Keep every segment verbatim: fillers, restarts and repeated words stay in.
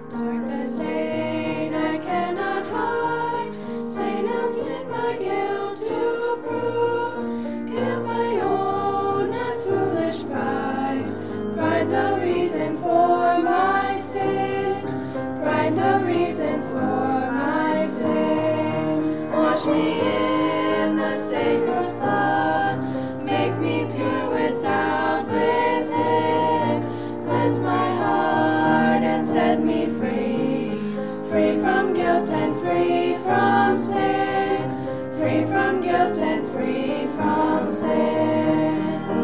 Darkness stain I cannot hide, stain of sin my guilt to prove. Can't my own and foolish pride, pride's a reason for my sin, pride's a reason for my sin. Wash me in the Savior's blood, make me pure without, within. Cleanse my heart and set me free, free from guilt and free from sin, free from guilt and free from sin.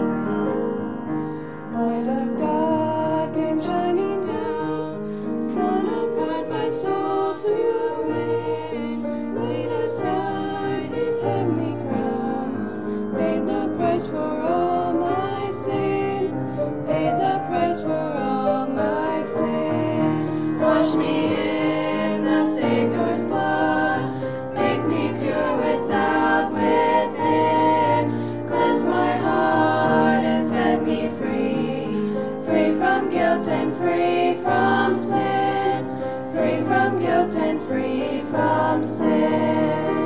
Light of God came shining down, Son of God my soul to win, laid aside his heavenly crown, paid the price for all my sin, paid the price for all my sin. Wash me in the Savior's blood, make me pure without, within. Cleanse my heart and set me free, free from guilt and free from sin, free from guilt and free from sin.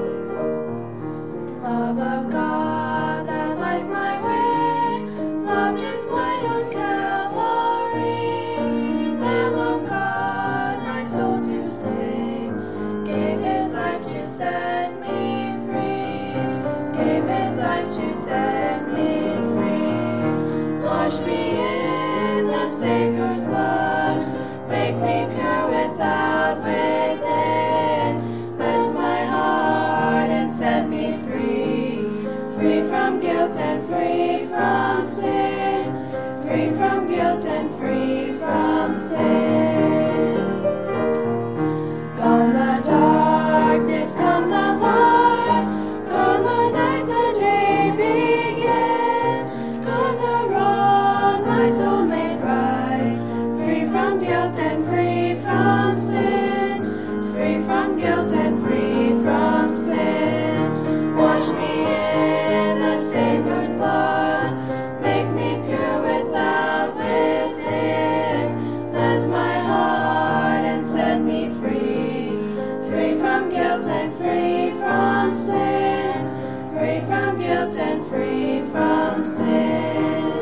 Love of God that lights my way, love displayed on Calvary. Lamb of God, my soul to save, gave his life to set me free, gave his life to set me free. Wash me in the Savior's blood, make me pure without, within. Cleanse my heart and set me free, free from guilt and free from sin, free from guilt and free from sin. Gone the darkness, come the light, gone the night, the day begins. Gone the wrong, my soul made right, free from guilt and free from sin, free from guilt and free from sin. Wash me in the Savior's blood, make me pure without, within. Cleanse my heart and set me free, free from guilt and free from sin, free from guilt and free from sin.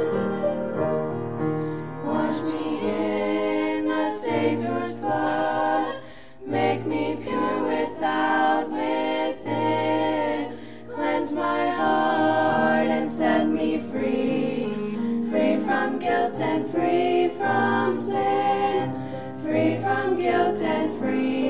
Wash me in the Savior's blood, make me pure without, within. Cleanse my heart and set me free, free from guilt and free from sin, free from guilt and free